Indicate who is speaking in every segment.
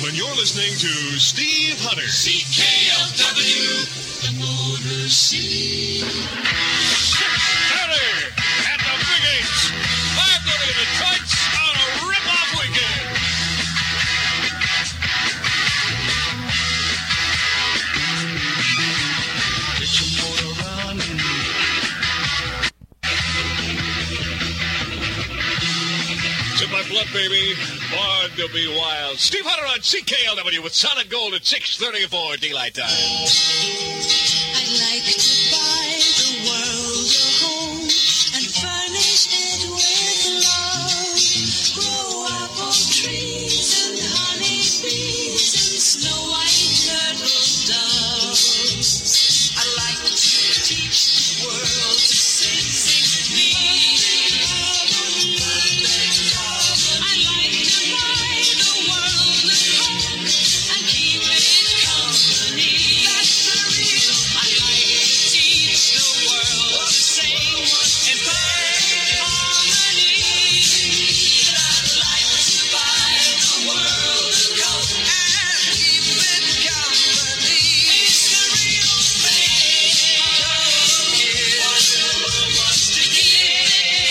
Speaker 1: gentlemen, you're listening to Steve Hunter.
Speaker 2: CKLW, the Motor City.
Speaker 1: Hunter at the Big 8. Live to the Detroits on a rip-off weekend.
Speaker 2: Get your motor running.
Speaker 1: It's in my blood, baby. Born to be wild. Steve Hunter on CKLW with Solid Gold at 6:34 daylight time.
Speaker 3: I'd like to buy the world a home and furnish it with love. Grow apple trees and honey bees and snow white turtle doves. I'd like to teach the world to sing to me. I'd like to buy the world a home and keep it company. That's the real. I'd like to teach the world to sing in perfect harmony. I'd like to buy the world a coat and keep it company. It's the real thing. What the world wants to give.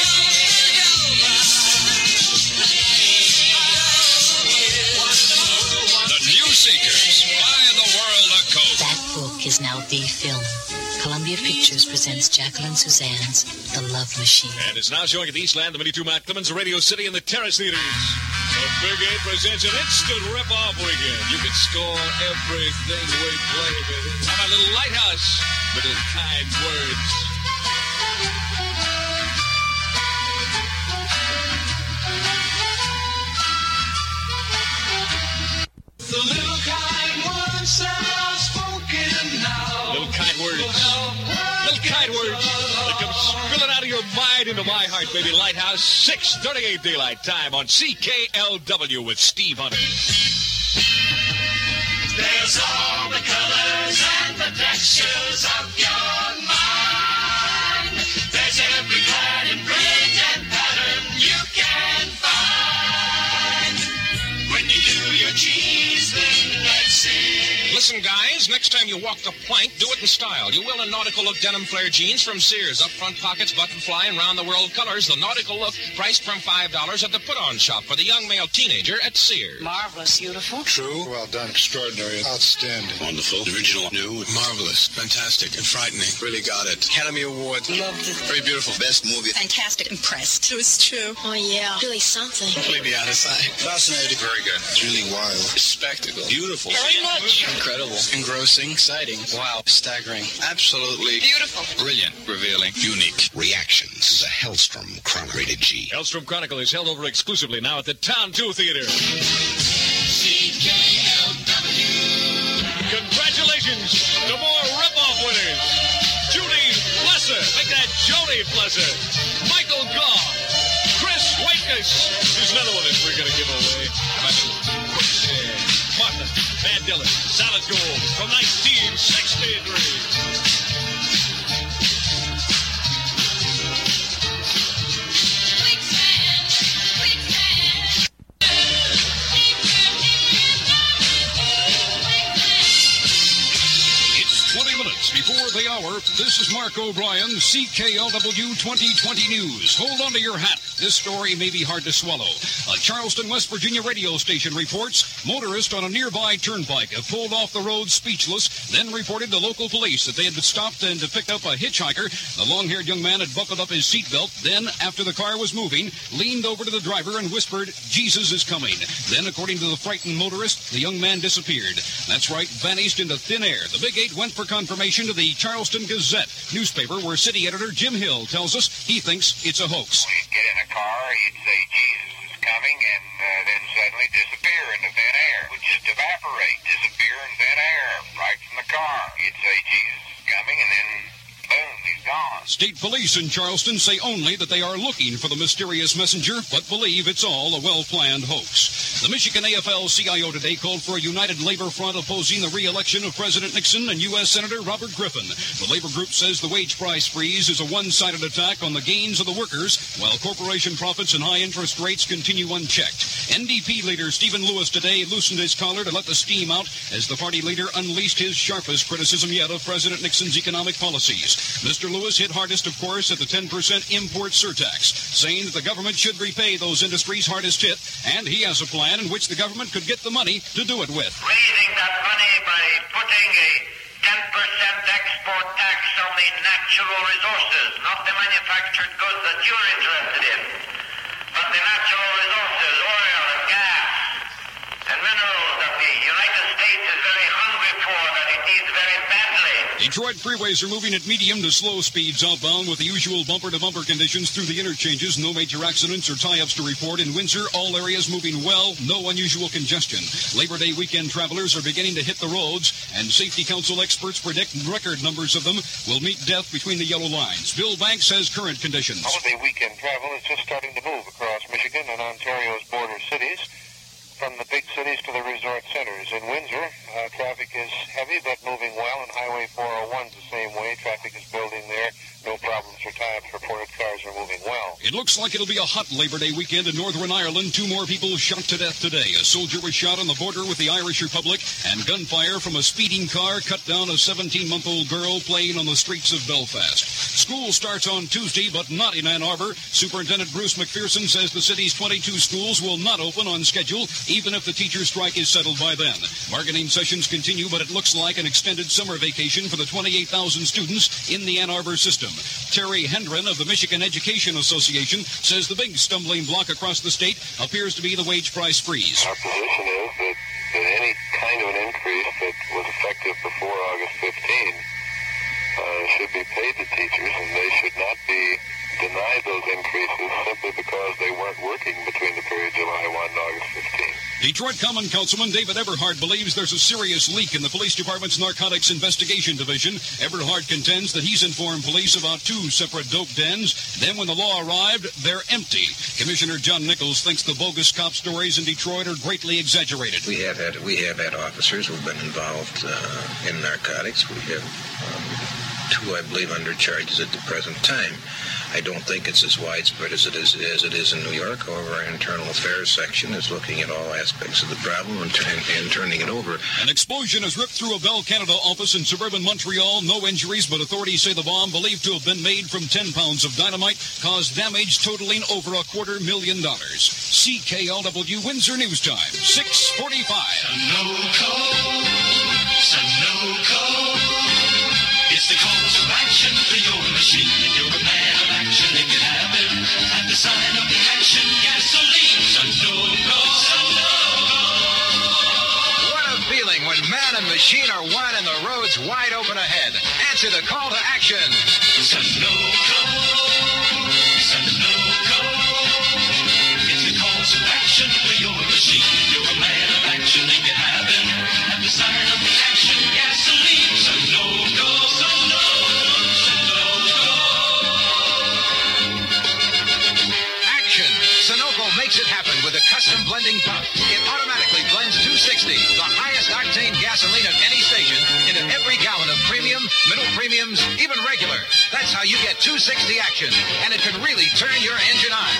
Speaker 1: The New Seekers. Buy the world a coat.
Speaker 4: That book is now the film. Columbia Pictures presents Jacqueline Suzanne's The Love Machine.
Speaker 1: And it's now showing at the Eastland, the Mini-2 Mac Clemens, Radio City, and the Terrace Theaters. The Big 8 presents an instant rip-off weekend. You can score everything we play, baby. How about a little Lighthouse? Little kind words.
Speaker 2: The little kind words that are spoken now.
Speaker 1: Little kind words. Little kind words that come spilling out of your mind into my heart, baby. Lighthouse, 6:38 daylight time on CKLW with Steve Hunter.
Speaker 2: There's all the colors and the textures of your mind. There's every kind and print and pattern you can find. When you do your cheese thing, let's see.
Speaker 5: Listen, guys, next time you walk the plank, do it in style. You will in nautical look denim flare jeans from Sears. Up front pockets, buttonfly, and round-the-world colors. The nautical look priced from $5 at the put-on shop for the young male teenager at Sears.
Speaker 4: Marvelous, beautiful.
Speaker 6: True. Well done. Extraordinary. Outstanding.
Speaker 7: Wonderful. Original. New.
Speaker 6: Marvelous. Fantastic. And frightening. Really got it. Academy Award.
Speaker 4: Loved it.
Speaker 6: Very beautiful.
Speaker 7: Best movie.
Speaker 4: Fantastic. Impressed.
Speaker 3: It was true.
Speaker 4: Oh, yeah. Really something.
Speaker 6: Completely out of sight. Fascinating. Very good.
Speaker 7: It's really wild.
Speaker 6: Spectacle.
Speaker 7: Beautiful.
Speaker 4: Very much.
Speaker 6: Incredible. Engrossing. Exciting. Wow. Staggering. Absolutely.
Speaker 4: Beautiful.
Speaker 7: Brilliant. Revealing. Unique. Reactions. The Hellstrom Chronicle. Rated G.
Speaker 1: Hellstrom Chronicle is held over exclusively now at the Town 2 Theater.
Speaker 2: CKLW.
Speaker 1: Congratulations to more rip-off winners. Judy Flesser. Make that Jody Flesser. Michael Goff. Chris Waitkus. There's another one that we're going to give away. Martha Van Dillon. Solid Gold from 1963.
Speaker 8: It's 20 minutes before the hour. This is Mark O'Brien, CKLW 2020 News. Hold on to your hat. This story may be hard to swallow. A Charleston, West Virginia radio station reports motorists on a nearby turnpike have pulled off the road speechless, then reported to local police that they had stopped and picked up a hitchhiker. The long-haired young man had buckled up his seatbelt, then, after the car was moving, leaned over to the driver and whispered, "Jesus is coming." Then, according to the frightened motorist, the young man disappeared. That's right, vanished into thin air. The Big 8 went for confirmation to the Charleston Gazette newspaper, where city editor Jim Hill tells us he thinks it's a hoax.
Speaker 9: He'd get in a car, he'd say Jesus is coming, and then suddenly disappear into thin air. Would just evaporate, disappear in thin air, right from the car. He'd say Jesus is coming, and then boom, he's gone.
Speaker 8: State police in Charleston say only that they are looking for the mysterious messenger, but believe it's all a well-planned hoax. The Michigan AFL-CIO today called for a united labor front opposing the re-election of President Nixon and U.S. Senator Robert Griffin. The labor group says the wage price freeze is a one-sided attack on the gains of the workers, while corporation profits and high interest rates continue unchecked. NDP leader Stephen Lewis today loosened his collar to let the steam out as the party leader unleashed his sharpest criticism yet of President Nixon's economic policies. Mr. Lewis hit hardest, of course, at the 10% import surtax, saying that the government should repay those industries hardest hit, and he has a plan in which the government could get the money to do it with.
Speaker 9: Raising that money by putting a 10% export tax on the natural resources, not the manufactured goods that you're interested in, but the natural resources, oil and gas and minerals that the United States is very hungry for, that it needs very badly.
Speaker 8: Detroit freeways are moving at medium to slow speeds outbound with the usual bumper-to-bumper conditions through the interchanges. No major accidents or tie-ups to report. In Windsor, all areas moving well, no unusual congestion. Labor Day weekend travelers are beginning to hit the roads, and Safety Council experts predict record numbers of them will meet death between the yellow lines. Bill Banks has current conditions.
Speaker 9: Holiday weekend travel is just starting to move across Michigan and Ontario's border cities, from the big cities to the resort centers. In Windsor, traffic is heavy but moving well, and Highway 401 is the same way. Traffic is building there. No problems or tie-ups reported. Cars are moving well.
Speaker 8: It looks like it'll be a hot Labor Day weekend in Northern Ireland. 2 more people shot to death today. A soldier was shot on the border with the Irish Republic, and gunfire from a speeding car cut down a 17-month-old girl playing on the streets of Belfast. School starts on Tuesday, but not in Ann Arbor. Superintendent Bruce McPherson says the city's 22 schools will not open on schedule, even if the teacher strike is settled by then. Bargaining sessions continue, but it looks like an extended summer vacation for the 28,000 students in the Ann Arbor system. Terry Hendren of the Michigan Education Association says the big stumbling block across the state appears to be the wage price freeze.
Speaker 9: Our position is that any kind of an increase that was effective before August 15 should be paid to teachers, and they should not be denied those increases simply because they weren't working between the period July 1 and August 15.
Speaker 8: Detroit Common Councilman David Eberhard believes there's a serious leak in the police department's Narcotics Investigation Division. Eberhard contends that he's informed police about 2 separate dope dens. Then when the law arrived, they're empty. Commissioner John Nichols thinks the bogus cop stories in Detroit are greatly exaggerated.
Speaker 10: We have had officers who've been involved in narcotics. We have 2, I believe, under charges at the present time. I don't think it's as widespread as it is in New York. However, our internal affairs section is looking at all aspects of the problem and turning it over.
Speaker 8: An explosion has ripped through a Bell Canada office in suburban Montreal. No injuries, but authorities say the bomb, believed to have been made from 10 pounds of dynamite, caused damage totaling over $250,000. CKLW Windsor News Time, 6:45.
Speaker 2: Sunoco. It's the call to action for your machine. If you're a man of action, it can happen. At the sign of the action, gasoline. Sunoco.
Speaker 11: What a feeling when man and machine are one and the road's wide open ahead. Answer the call to action.
Speaker 2: Sunoco. Sunoco. It's the call to action for your machine. If you're a man of action, it can happen. At the sign of the action, gasoline. Sunoco.
Speaker 11: Sunoco makes it happen with a custom blending pump. It automatically blends 260, the highest octane gasoline at any station, into every gallon of premium, middle premiums, even regular. That's how you get 260 action, and it can really turn your engine on.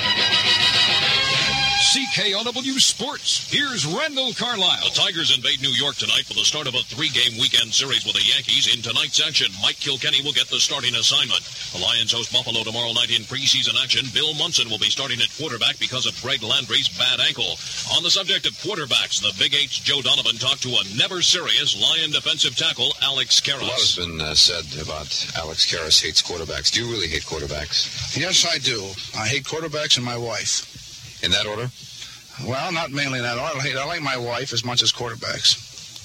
Speaker 8: CKLW Sports. Here's Randall Carlisle.
Speaker 1: The Tigers invade New York tonight for the start of a 3-game weekend series with the Yankees. In tonight's action, Mike Kilkenny will get the starting assignment. The Lions host Buffalo tomorrow night in preseason action. Bill Munson will be starting at quarterback because of Greg Landry's bad ankle. On the subject of quarterbacks, the Big H Joe Donovan talked to a never-serious Lion defensive tackle, Alex Karras.
Speaker 7: A lot has been said about Alex Karras hates quarterbacks. Do you really hate quarterbacks?
Speaker 6: Yes, I do. I hate quarterbacks and my wife.
Speaker 7: In that order?
Speaker 6: Well, not mainly in that order. I like my wife as much as quarterbacks.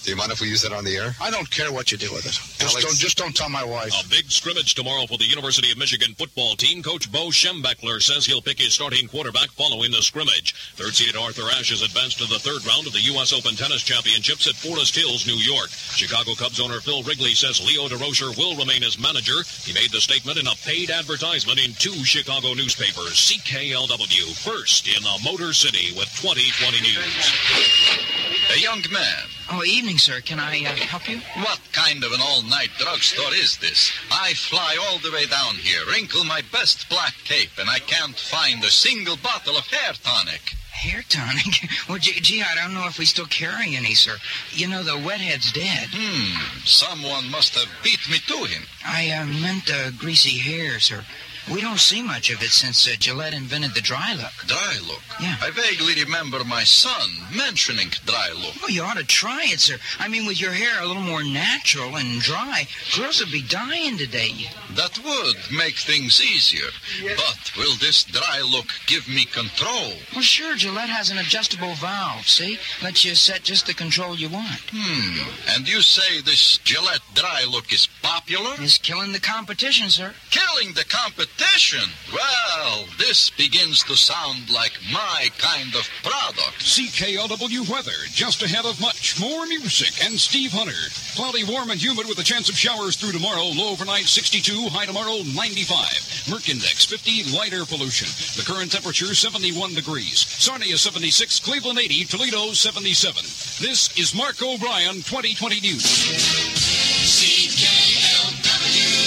Speaker 7: Do you mind if we use that on the air?
Speaker 12: I don't care what you do with it. Just don't tell my wife.
Speaker 1: A big scrimmage tomorrow for the University of Michigan football team. Coach Bo Schembechler says he'll pick his starting quarterback following the scrimmage. Third-seeded Arthur Ashe has advanced to the third round of the U.S. Open Tennis Championships at Forest Hills, New York. Chicago Cubs owner Phil Wrigley says Leo DeRocher will remain as manager. He made the statement in a paid advertisement in 2 Chicago newspapers. CKLW, first in the Motor City with 2020 News.
Speaker 13: A young man.
Speaker 14: Oh, evening, sir. Can I help you?
Speaker 13: What kind of an all-night drugstore is this? I fly all the way down here, wrinkle my best black cape, and I can't find a single bottle of hair tonic.
Speaker 14: Hair tonic? Well, gee, I don't know if we still carry any, sir. You know, the wethead's dead.
Speaker 13: Someone must have beat me to him.
Speaker 14: I meant greasy hair, sir. We don't see much of it since Gillette invented the dry look.
Speaker 13: Dry look?
Speaker 14: Yeah.
Speaker 13: I vaguely remember my son mentioning dry look.
Speaker 14: Well, you ought to try it, sir. I mean, with your hair a little more natural and dry, girls would be dying today.
Speaker 13: That would make things easier. But will this dry look give me control?
Speaker 14: Well, sure. Gillette has an adjustable valve, see? Lets you set just the control you want.
Speaker 13: And you say this Gillette dry look is popular?
Speaker 14: It's killing the competition, sir.
Speaker 13: Killing the competition? Well, this begins to sound like my kind of product.
Speaker 8: CKLW weather, just ahead of much more music and Steve Hunter. Cloudy, warm, and humid with a chance of showers through tomorrow. Low overnight 62, high tomorrow 95. Merc Index 50, lighter pollution. The current temperature 71 degrees. Sarnia 76, Cleveland 80, Toledo 77. This is Mark O'Brien, 2020 News.
Speaker 2: CKLW.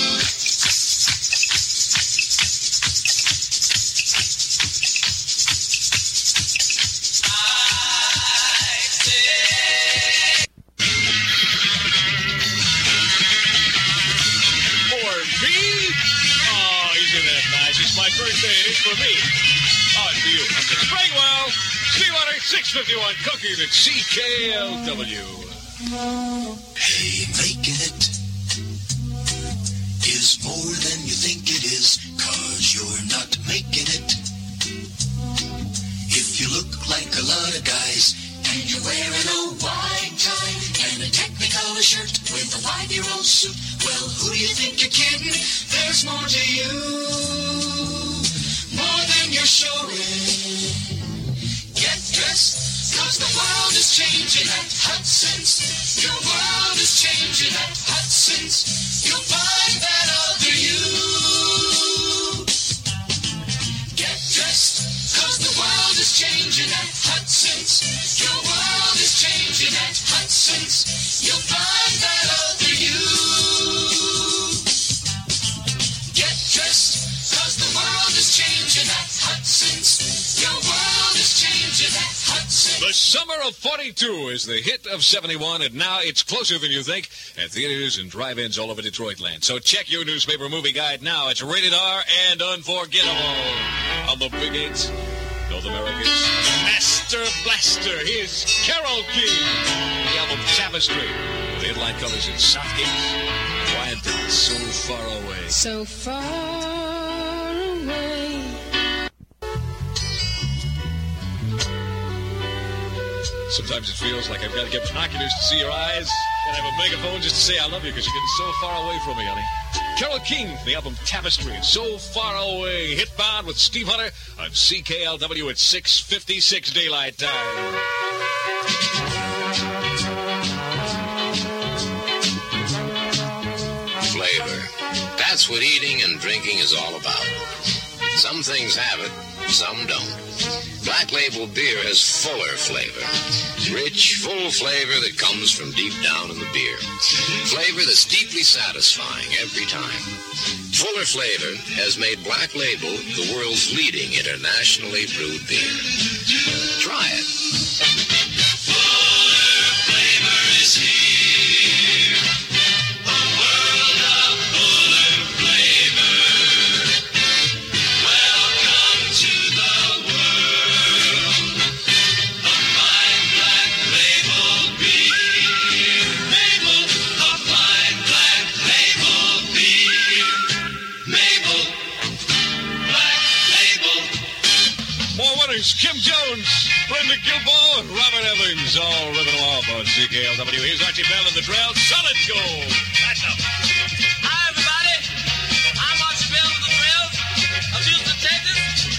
Speaker 1: My birthday, and it's for me. Oh, it's for you. Okay. Springwell, Steve Hunter, 651 cookies at CKLW.
Speaker 2: Hey, making it is more than you think it is, 'cause you're not making it. If you look like a lot of guys, and you're wearing a white tie and a Technicolor shirt with a 5-year-old suit, well, who do you think you're kidding? There's more to you. More than you're showing. Get dressed, 'cause the world is changing at Hudson's. Your world is changing at Hudson's. You'll find that other you. Get dressed, 'cause the world is changing at Hudson's. Your world is changing at Hudson's. You'll find that other you. Get dressed, 'cause the world is changing at Hudson's. Your world is changing at Hudson's.
Speaker 1: The Summer of 42 is the hit of 71, and now it's closer than you think at theaters and drive-ins all over Detroit land. So check your newspaper movie guide now. It's rated R and unforgettable. On the Big 8, North America's Master Blaster. Here's Carole King. The album Tapestry. The headline colors in Southgate. Wyandotte, So Far Away.
Speaker 3: So far away.
Speaker 1: Sometimes it feels like I've got to get binoculars to see your eyes and have a megaphone just to say I love you because you're getting so far away from me, honey. Carole King, the album Tapestry, So Far Away. Hitbound with Steve Hunter on CKLW at 6:56 daylight time.
Speaker 7: Flavor. That's what eating and drinking is all about. Some things have it, some don't. Black Label beer has fuller flavor. Rich, full flavor that comes from deep down in the beer. Flavor that's deeply satisfying every time. Fuller flavor has made Black Label the world's leading internationally brewed beer. Try it.
Speaker 2: Fuller flavor is here. A world of fuller flavor. Welcome to the world of fine Black Label beer. Mabel, a fine Black Label beer. Mabel, Black Label.
Speaker 1: More winners, Kim Jones, Brenda Gilboa, Friends all ripping them off on CKLW. Here's Archie Bell and the Trail. Solid gold. That's up.
Speaker 3: Hi, everybody. I'm Archie Bell of the Trails of Houston, Texas.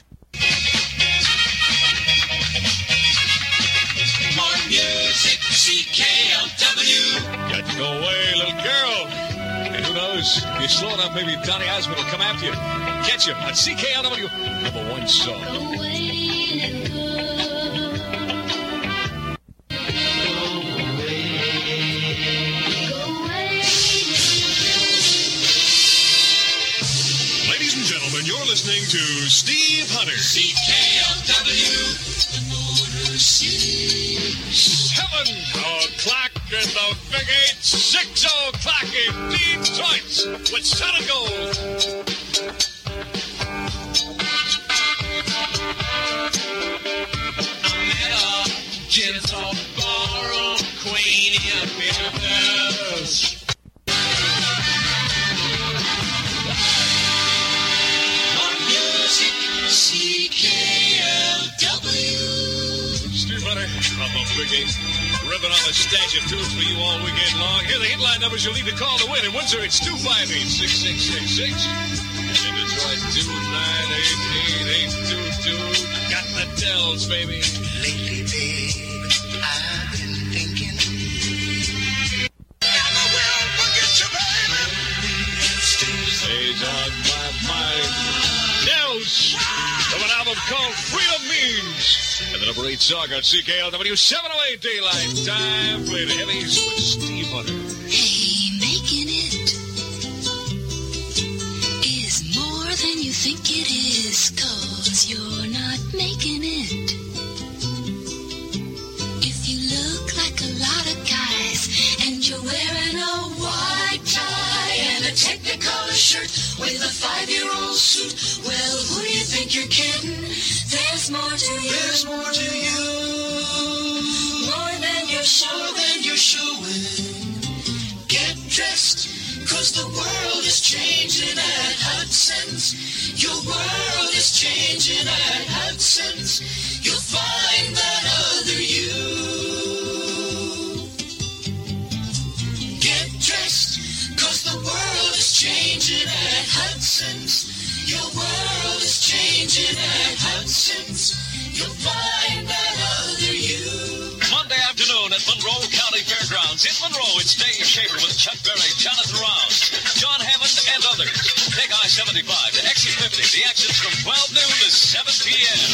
Speaker 3: More music, CKLW.
Speaker 1: Got to go away, little girl. And who knows? If you slow enough, maybe Donny Osmond will come after you. Catch you on CKLW, #1 song.
Speaker 15: Ladies and gentlemen, you're listening to Steve Hunter.
Speaker 3: CKLW.
Speaker 1: 7 o'clock in the Big 8, 6 o'clock in Detroit with Solid Gold.
Speaker 3: I'm at a gent's off borrow queen in Memphis. On music, CKLW.
Speaker 1: Steve Hunter on the Big 8. Ripping off a stash of tunes for you all weekend long. Here are the headline numbers you'll need to call to win. In Windsor, it's 258-6666. And in Detroit, 298-8822. Got the tells, baby.
Speaker 3: Lately, babe, I've been thinking.
Speaker 15: Never will forget you, baby.
Speaker 1: Stays on my mind. Nels, from an album called Freedom Means. And the #8 song on CKLW, 708 Daylight Time. Play the heavies with Steve Hunter.
Speaker 4: Hey, making it is more than you think it is, 'cause you're not making it. If you look like a lot of guys and you're wearing a white tie and a Technicolor shirt with a 5-year-old suit, well, who do you think you're kidding? There's more to you.
Speaker 3: There's more to you.
Speaker 4: More than you're
Speaker 3: showing. Get dressed, 'cause the world is changing at Hudson's. Your world is changing at Hudson's. You'll find that other you. Get dressed, 'cause the world is changing at Hudson's. Your world is changing at Hudson's. You'll find that other you.
Speaker 8: Monday afternoon at Monroe County Fairgrounds. In Monroe, it's Dave Shaver with Chuck Berry, Jonathan Rouse, John Hammond, and others. Take I-75 to exit 50. The exit's from 12 noon to 7 p.m.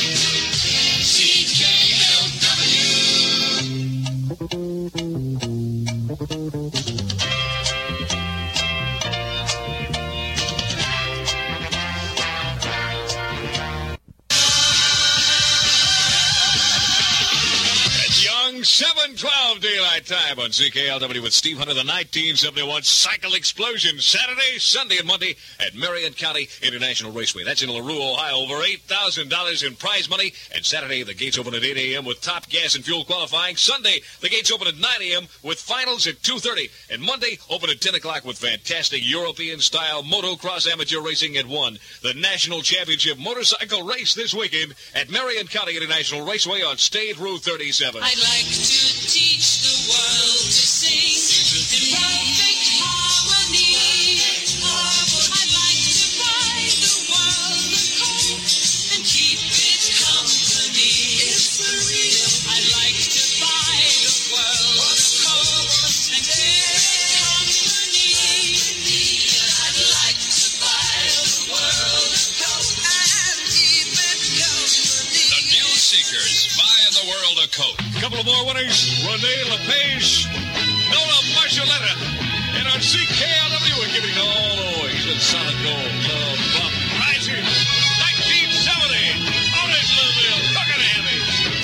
Speaker 1: It's young 712 Daylight Time on CKLW with Steve Hunter, the 1971 Cycle Explosion, Saturday, Sunday, and Monday at Marion County International Raceway. That's in LaRue, Ohio. Over $8,000 in prize money. And Saturday, the gates open at 8 a.m. with top gas and fuel qualifying. Sunday, the gates open at 9 a.m. with finals at 2:30. And Monday, open at 10 o'clock with fantastic European-style motocross amateur racing at 1. The National Championship Motorcycle Race this weekend at Marion County International Raceway on State Route 37.
Speaker 3: I'd like to teach the world to sing in perfect harmony. I'd like to buy the world a coat and keep it company. It's for real. I'd like to buy the world a coat and keep it company. I'd like to buy the world a coat and keep it company.
Speaker 8: The New Seekers, buy the world a coat.
Speaker 1: Couple of more winners. Renee LePage, Nola Marcioletta, and on CKLW, we're giving it all away. He's been solid gold. Love Bump Rising, 1970. Otis Louisville, look at Andy.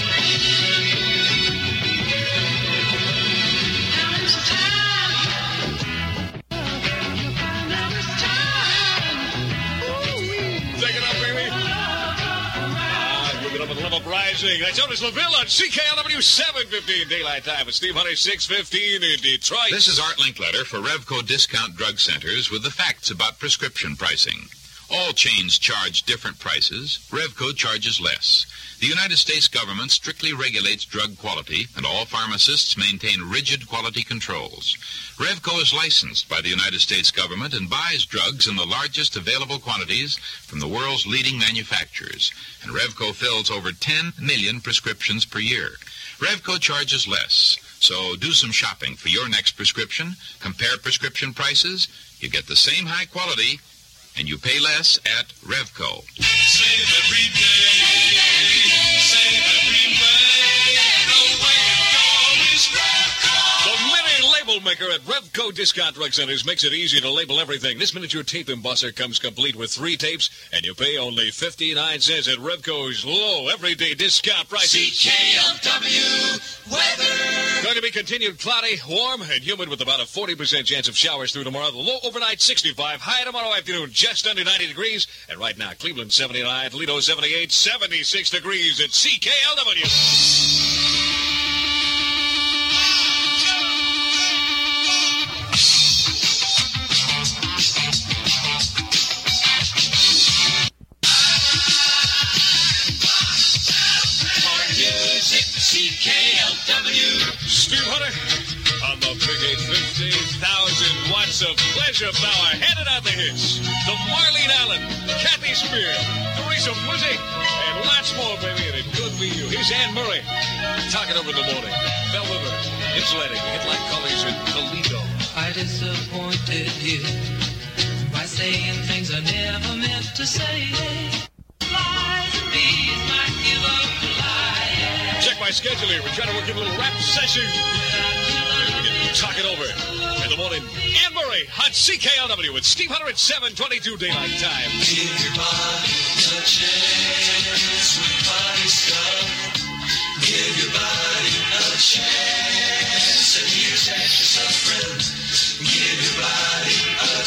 Speaker 1: Take it up, baby. With it up at Love Rising. That's Otis LaVille on CKLW 7:15 Daylight Time with Steve Hunter 6:15 in Detroit.
Speaker 16: This is Art Linkletter for Revco Discount Drug Centers with the facts about prescription pricing. All chains charge different prices. Revco charges less. The United States government strictly regulates drug quality, and all pharmacists maintain rigid quality controls. Revco is licensed by the United States government and buys drugs in the largest available quantities from the world's leading manufacturers. And Revco fills over 10 million prescriptions per year. Revco charges less. So do some shopping for your next prescription. Compare prescription prices. You get the same high quality, and you pay less at Revco.
Speaker 15: Save every day. Save every way. The way to go is Revco.
Speaker 1: The mini label maker at Revco Discount Drug Centers makes it easy to label everything. This miniature tape embosser comes complete with 3 tapes, and you pay only 59 cents at Revco's low everyday discount prices.
Speaker 15: CKLW weather.
Speaker 1: Going to be continued cloudy, warm, and humid with about a 40% chance of showers through tomorrow. The low overnight 65, high tomorrow afternoon just under 90 degrees. And right now, Cleveland 79, Toledo 78, 76 degrees at CKLW.
Speaker 15: CKLW.
Speaker 1: Steve Hunter on the Big 850,000 watts of pleasure power. Handing out the hits. The Marlene Allen, Kathy Spear, Teresa Muzzy, and lots more, baby. And it could be you. Here's Ann Murray. Talking over in the morning. Bell River, insulating. Headlight colors in Toledo.
Speaker 17: I disappointed you by saying things I never meant to say. Lies and bees might give up the lie.
Speaker 1: Check my schedule here. We're trying to work in a little rap session. We can talk it over in the morning. Ann Murray on CKLW with Steve Hunter at 7:22 daylight time.
Speaker 15: Give your body a chance with body stuff. Give your body a chance and use that as a friend. Give your body a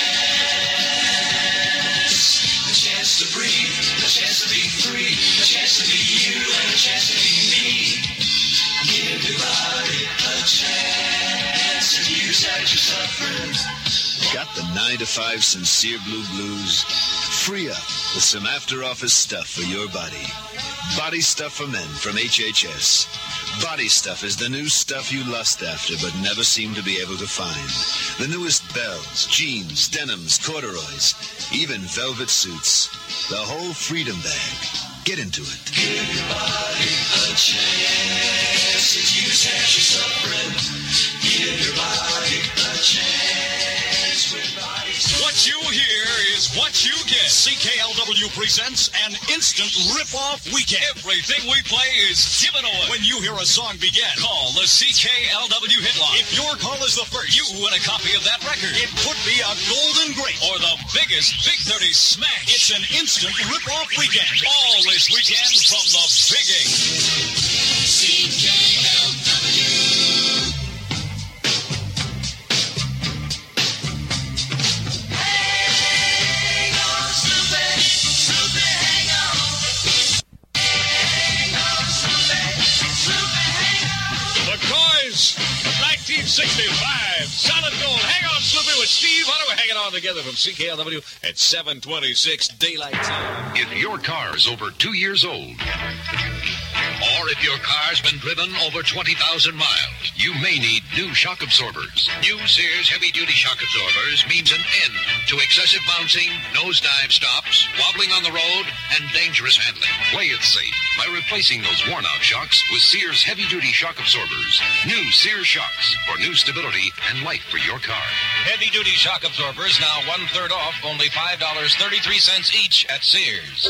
Speaker 15: chance to breathe, a chance to be free, a chance to be you and a chance to be me. Give your body a chance and use that as a friend.
Speaker 18: Got the 9 to 5 sincere blue blues? Free up with some after-office stuff for your body. Body stuff for men from HHS. Body stuff is the new stuff you lust after but never seem to be able to find. The newest belts, jeans, denims, corduroys, even velvet suits. The whole freedom bag. Get into it.
Speaker 15: Give your body a chance and use that as a friend. Give your body a chance with body stuff.
Speaker 8: What you hear is what you get. CKLW presents an instant rip-off weekend. Everything we play is given away. When you hear a song begin, call the CKLW hitline. If your call is the first, you win a copy of that record. It could be a golden great or the biggest Big 30 smash. It's an instant rip-off weekend. All this weekend from the Big 8.
Speaker 15: CKLW.
Speaker 1: The Cars, 1965, Solid Gold. Hang on, Slippy, with Steve Hunter. We're hanging on together from CKLW at 7:26 daylight time.
Speaker 19: If your car's over 2 years old, or if your car's been driven over 20,000 miles, you may need new shock absorbers. New Sears heavy-duty shock absorbers means an end to excessive bouncing, nosedive stops, wobbling on the road, and dangerous handling. Play it safe by replacing those worn-out shocks with Sears heavy-duty shock absorbers. New Sears shocks for new stability and life for your car.
Speaker 5: Heavy-duty shock absorbers now 1/3 off, only $5.33 each at Sears.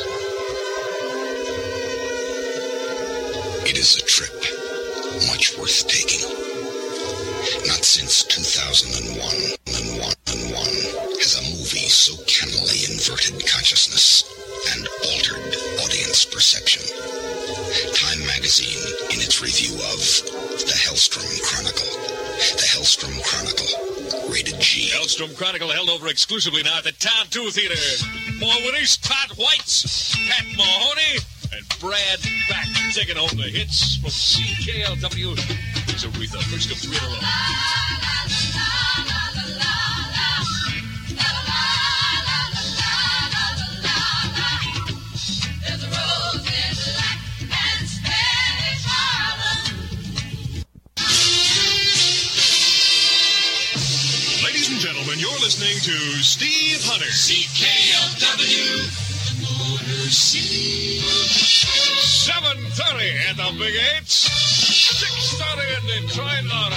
Speaker 20: It is a trip much worth taking. Not since 2001 has a movie so cannily inverted consciousness and altered audience perception. Time magazine, in its review of The Hellstrom Chronicle. The Hellstrom Chronicle, rated G.
Speaker 1: Hellstrom Chronicle held over exclusively now at the Town 2 Theater. More winners, Todd Whites, Pat Mahoney, and Brad Back taking home the hits from CKLW. Here's Aretha, first of 3 in a row. gentlemen, you're listening to Steve Hunter.
Speaker 2: CKLW, Motor City.
Speaker 1: 7:30 at the Big 8, 6:30 in Detroit on